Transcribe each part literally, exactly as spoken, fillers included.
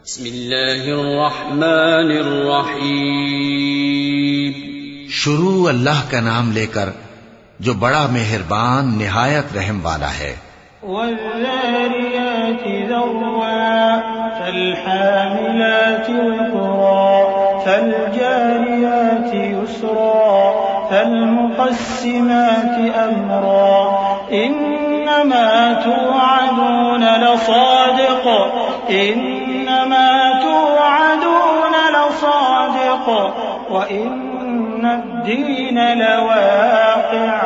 بسم اللہ الرحمن الرحیم. شروع اللہ کا نام لے کر جو بڑا مہربان نہایت رحم والا ہے. والذاريات ذروا فالحاملات وقرا فالجاريات يسرا فالمقسمات أمرا إنما توعدون لصادق إنما توعدون لصادق وإن الدين لواقع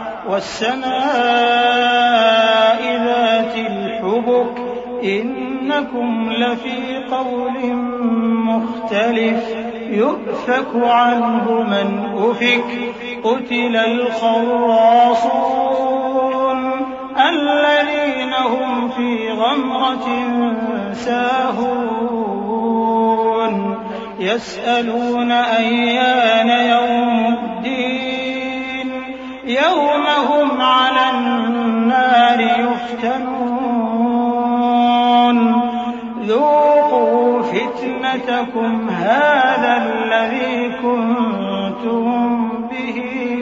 والسماء ذات الحبك إنكم لفي قول مختلف يؤفك عنه من أفك قتل الخراصون الذين هم في غمرة ساهون يسألون أيان يوم الدين يوم هم على النار يفتنون ذوقوا فتنتكم هذا الذي كنتم به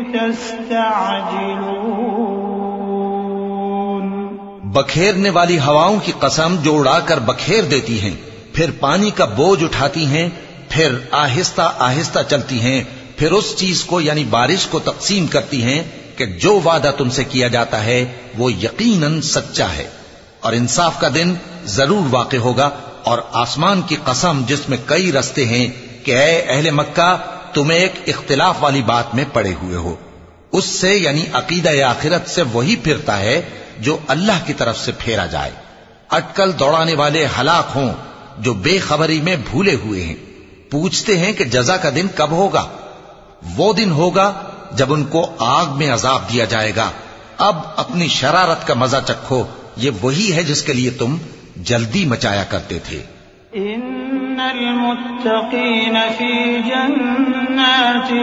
تستعجلون. بکھیرنے والی ہواؤں کی قسم جو اڑا کر بکھیر دیتی ہیں، پھر پانی کا بوجھ اٹھاتی ہیں، پھر آہستہ آہستہ چلتی ہیں، پھر اس چیز کو یعنی بارش کو تقسیم کرتی ہیں کہ جو وعدہ تم سے کیا جاتا ہے وہ یقیناً سچا ہے، اور انصاف کا دن ضرور واقع ہوگا. اور آسمان کی قسم جس میں کئی رستے ہیں کہ اے اہل مکہ تم ایک اختلاف والی بات میں پڑے ہوئے ہو، اس سے یعنی عقیدہ آخرت سے وہی پھرتا ہے جو اللہ کی طرف سے پھیرا جائے. اٹکل دوڑانے والے ہلاک ہوں جو بے خبری میں بھولے ہوئے ہیں. پوچھتے ہیں کہ جزا کا دن کب ہوگا؟ وہ دن ہوگا جب ان کو آگ میں عذاب دیا جائے گا. اب اپنی شرارت کا مزہ چکھو، یہ وہی ہے جس کے لیے تم جلدی مچایا کرتے تھے. ان المتقین فی جنات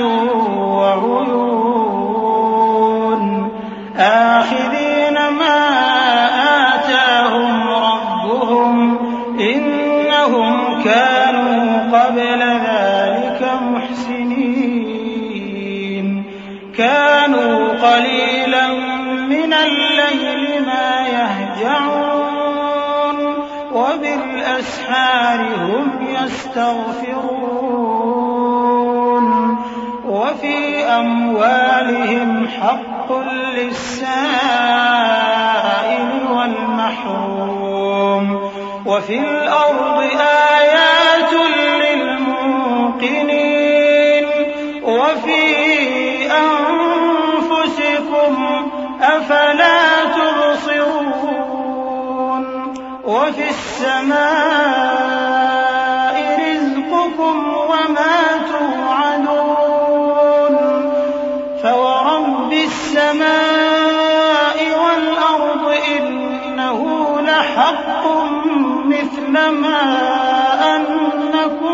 وعیون آخذین ما آتاهم ربهم انهم كانوا قبل ذلك محسنين كانوا قليلا من الليل ما يهجعون وبالأسحار هم يستغفرون وفي أموالهم حق للسائل والمحروم وفي الأرض آيات للموقنين وفي أنفسكم أفلا تبصرون وفي السماء رزقكم وما توعدون فورب السماء والأرض إنه لحق مثل ما أنكم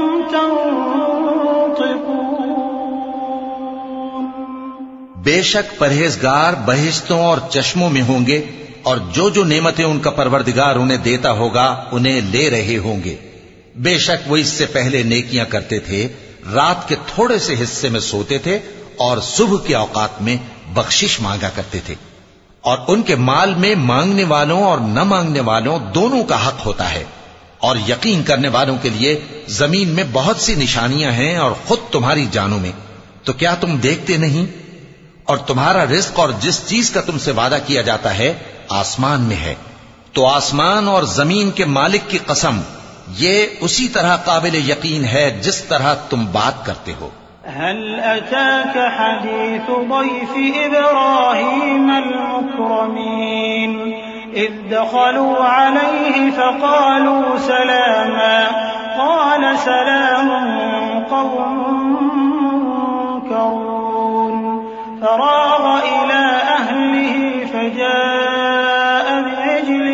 تنطقون. بے شک پرہیزگار بہشتوں اور چشموں میں ہوں گے، اور جو جو نعمتیں ان کا پروردگار انہیں دیتا ہوگا انہیں لے رہے ہوں گے. بے شک وہ اس سے پہلے نیکیاں کرتے تھے، رات کے تھوڑے سے حصے میں سوتے تھے اور صبح کے اوقات میں بخشش مانگا کرتے تھے. اور ان کے مال میں مانگنے والوں اور نہ مانگنے والوں دونوں کا حق ہوتا ہے. اور یقین کرنے والوں کے لیے زمین میں بہت سی نشانیاں ہیں اور خود تمہاری جانوں میں. تو کیا تم دیکھتے نہیں؟ اور تمہارا رزق اور جس چیز کا تم سے وعدہ کیا جاتا ہے آسمان میں ہے. تو آسمان اور زمین کے مالک کی قسم، یہ اسی طرح قابل یقین ہے جس طرح تم بات کرتے ہو. هل أتاك حديث ضيف إبراهيم المكرمين إذ دخلوا عليه فقالوا سلاما قال سلام قوم منكرون فراغ إلى أهله فجاء بعجل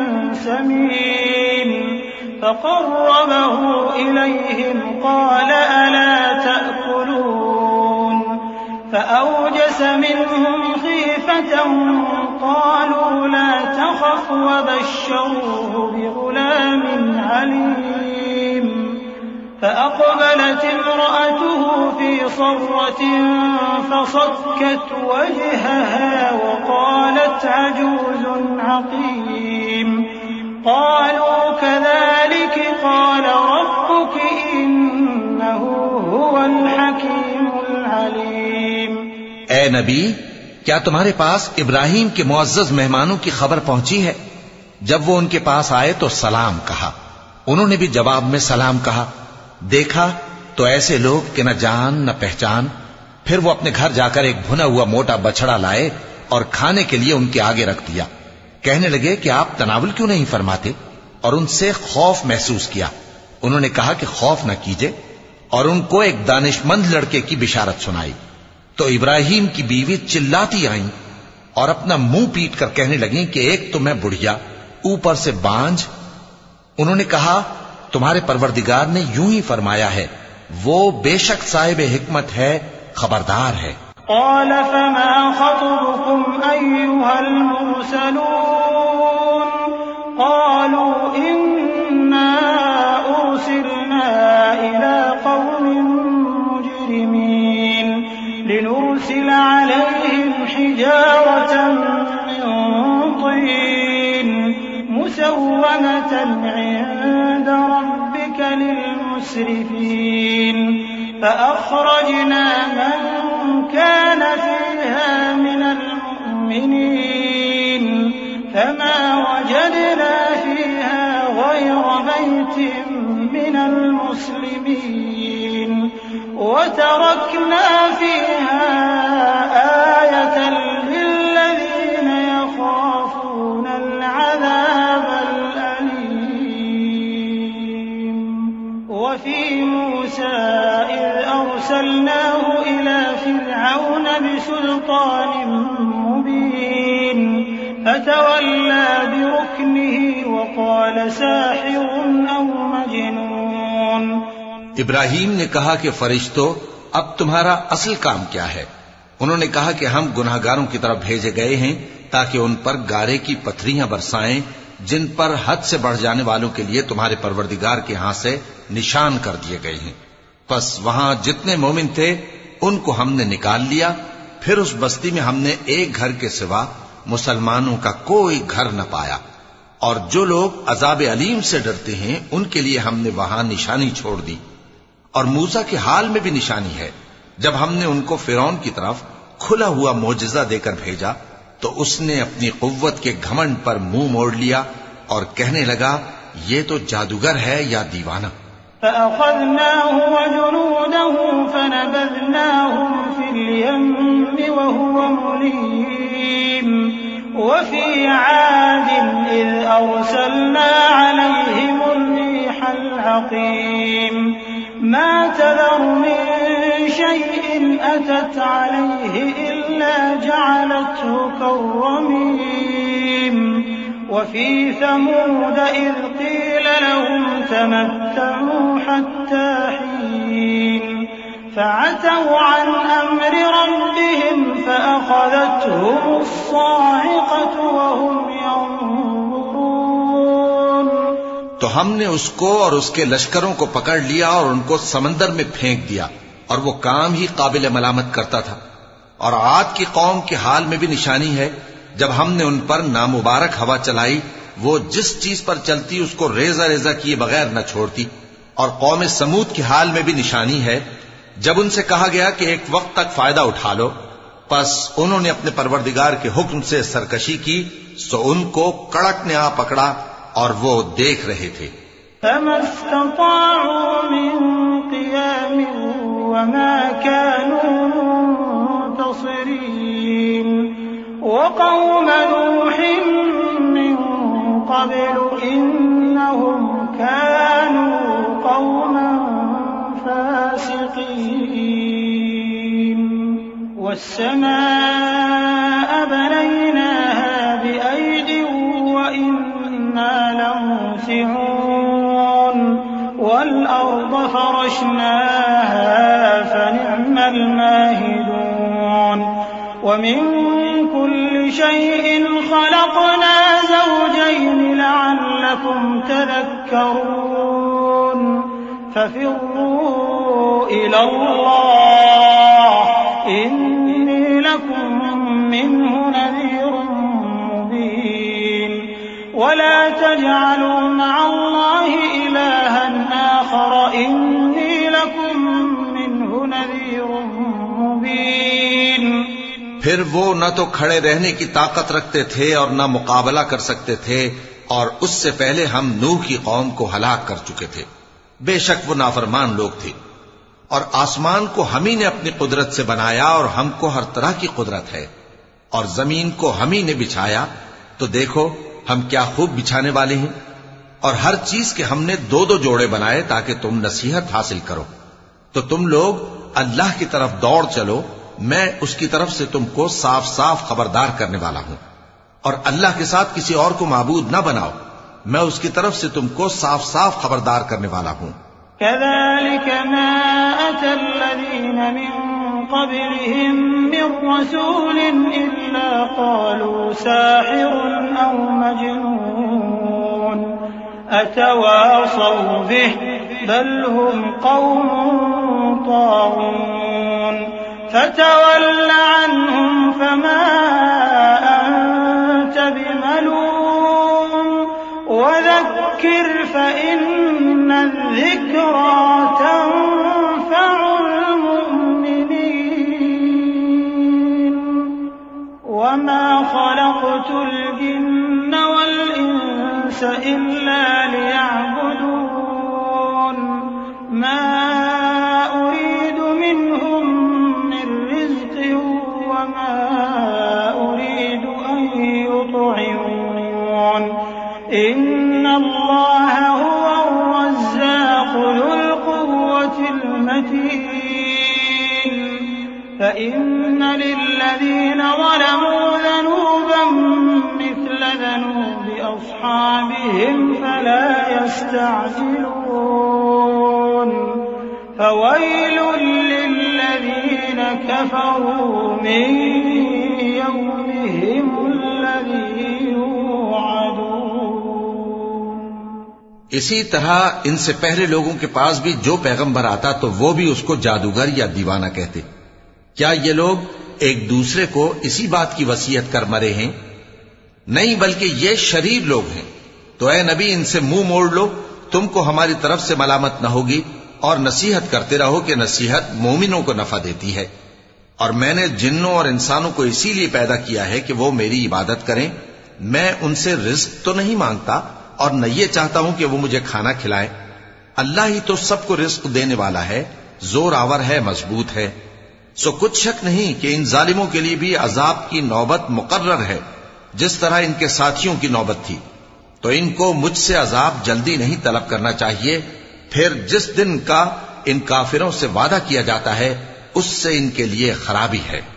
سمين فقربه إليهم قال ألا تأكلون فأوجس منهم خيفة قالوا لا تخف وبشروه بغلام عليم فأقبلت امرأته في صرة فصكت وجهها وقالت عجوز عقيم قالوا كذلك قال ربك إنه هو الحكيم العليم۔ اے نبی، کیا تمہارے پاس ابراہیم کے معزز مہمانوں کی خبر پہنچی ہے؟ جب وہ ان کے پاس آئے تو سلام کہا، انہوں نے بھی جواب میں سلام کہا۔ دیکھا تو ایسے لوگ کہ نہ جان نہ پہچان۔ پھر وہ اپنے گھر جا کر ایک بھنا ہوا موٹا بچڑا لائے اور کھانے کے لیے ان کے آگے رکھ دیا۔ کہنے لگے کہ آپ تناول کیوں نہیں فرماتے؟ اور ان سے خوف محسوس کیا۔ انہوں نے کہا کہ خوف نہ کیجے، اور ان کو ایک دانشمند لڑکے کی بشارت سنائی۔ تو ابراہیم کی بیوی چلاتی آئیں اور اپنا منہ پیٹ کر کہنے لگیں کہ ایک تو میں بڑھیا، اوپر سے بانجھ۔ انہوں نے کہا تمہارے پروردگار نے یوں ہی فرمایا ہے، وہ بے شک صاحب حکمت ہے، خبردار ہے۔ قال فما خطبكم أيها المرسلون قالوا إنا أرسلنا إلى قوم مجرمين لنرسل عليهم حجارة من طين مسومة عند ربك للمسرفين فأخرجنا من كان فيها من المؤمنين فما وجدنا فيها غير بيت من المسلمين وتركنا فيها آية للذين يخافون العذاب الأليم وفي موسى إذ أرسلناه إلى فرعون بسلطان مبين فتولى بركنه وقال ساحر أو مجنون۔ ابراہیم نے کہا کہ فرشتو، اب تمہارا اصل کام کیا ہے؟ انہوں نے کہا کہ ہم گناہگاروں کی طرف بھیجے گئے ہیں تاکہ ان پر گارے کی پتھریاں برسائیں جن پر حد سے بڑھ جانے والوں کے لیے تمہارے پروردگار کے ہاں سے نشان کر دیے گئے ہیں۔ پس وہاں جتنے مومن تھے ان کو ہم نے نکال لیا، پھر اس بستی میں ہم نے ایک گھر کے سوا مسلمانوں کا کوئی گھر نہ پایا، اور جو لوگ عذاب علیم سے ڈرتے ہیں ان کے لیے ہم نے وہاں نشانی چھوڑ دی۔ اور موسیٰ کے حال میں بھی نشانی ہے، جب ہم نے ان کو فرعون کی طرف کھلا ہوا معجزہ دے کر بھیجا تو اس نے اپنی قوت کے گھمنڈ پر منہ موڑ لیا اور کہنے لگا یہ تو جادوگر ہے یا دیوانہ۔ فأخذناه وجنوده فنبذناهم في اليم وهو مليم وفي عاد إذ أرسلنا عليهم الريح العقيم ما تذر من شيء أتت عليه إلا جعلته كالرميم وفي ثمود إذ قيل لهم تمتعوا حتى حين فعتوا عن أمر ربهم فأخذتهم الصاعقة وهم ينظرون۔ تو ہم نے اس کو اور اس کے لشکروں کو پکڑ لیا اور ان کو سمندر میں پھینک دیا، اور وہ کام ہی قابل ملامت کرتا تھا۔ اور عاد کی قوم کے حال میں بھی نشانی ہے، جب ہم نے ان پر نامبارک ہوا چلائی، وہ جس چیز پر چلتی اس کو ریزہ ریزہ کیے بغیر نہ چھوڑتی۔ اور قوم سمود کے حال میں بھی نشانی ہے، جب ان سے کہا گیا کہ ایک وقت تک فائدہ اٹھا لو، پس انہوں نے اپنے پروردگار کے حکم سے سرکشی کی، سو ان کو کڑک نے آ پکڑا اور وہ دیکھ رہے تھے۔ فما استطاعوا من قيام وما كانوا منتصرين وقوم نوح من قبل إنهم كانوا قوما فاسقين والسماء بنيناها بأيد وإنا لموسعون والأرض فرشناها فنعم الماهدون ومن كل شيء خلقنا زوجين لعلكم تذكرون ففروا إلى الله إني لكم منه نذير مبين ولا تجعلوا مع الله إلها آخر إني لكم منه نذير مبين پھر وہ نہ تو کھڑے رہنے کی طاقت رکھتے تھے اور نہ مقابلہ کر سکتے تھے، اور اس سے پہلے ہم نوح کی قوم کو ہلاک کر چکے تھے۔ بے شک وہ نافرمان لوگ تھے۔ اور آسمان کو ہم ہی نے اپنی قدرت سے بنایا اور ہم کو ہر طرح کی قدرت ہے، اور زمین کو ہم ہی نے بچھایا، تو دیکھو ہم کیا خوب بچھانے والے ہیں۔ اور ہر چیز کے ہم نے دو دو جوڑے بنائے تاکہ تم نصیحت حاصل کرو۔ تو تم لوگ اللہ کی طرف دوڑ چلو، میں اس کی طرف سے تم کو صاف صاف خبردار کرنے والا ہوں، اور اللہ کے ساتھ کسی اور کو معبود نہ بناؤ، میں اس کی طرف سے تم کو صاف صاف خبردار کرنے والا ہوں۔ كذلك ما أتى الذين من قبلهم من رسول إلا قالوا ساحر أو مجنون أتواصوا به بل هم قوم طاغون فتول عنهم فما أنت بملوم وذكر فإن الذكرى تنفع المؤمنين وما خلقت الجن والإنس إلا ليعبدون ما أريد منهم من رزق وما أريد أن يطعمون إن الله هو الرزاق ذو القوة المتين فإن للذين ظلموا ذنوبا مثل ذنوب أصحابهم فلا يستعجلون فويل للذين كفروا من يومهم الذي يوعدون۔ اسی طرح ان سے پہلے لوگوں کے پاس بھی جو پیغمبر آتا تو وہ بھی اس کو جادوگر یا دیوانہ کہتے۔ کیا یہ لوگ ایک دوسرے کو اسی بات کی وصیت کر مرے ہیں؟ نہیں، بلکہ یہ شریر لوگ ہیں۔ تو اے نبی ان سے منہ موڑ لو، تم کو ہماری طرف سے ملامت نہ ہوگی، اور نصیحت کرتے رہو کہ نصیحت مومنوں کو نفع دیتی ہے۔ اور میں نے جنوں اور انسانوں کو اسی لیے پیدا کیا ہے کہ وہ میری عبادت کریں۔ میں ان سے رزق تو نہیں مانگتا اور نہ یہ چاہتا ہوں کہ وہ مجھے کھانا کھلائیں۔ اللہ ہی تو سب کو رزق دینے والا ہے، زور آور ہے، مضبوط ہے۔ سو کچھ شک نہیں کہ ان ظالموں کے لیے بھی عذاب کی نوبت مقرر ہے، جس طرح ان کے ساتھیوں کی نوبت تھی۔ تو ان کو مجھ سے عذاب جلدی نہیں طلب کرنا چاہیے، پھر جس دن کا ان کافروں سے وعدہ کیا جاتا ہے اس سے ان کے لیے خرابی ہے۔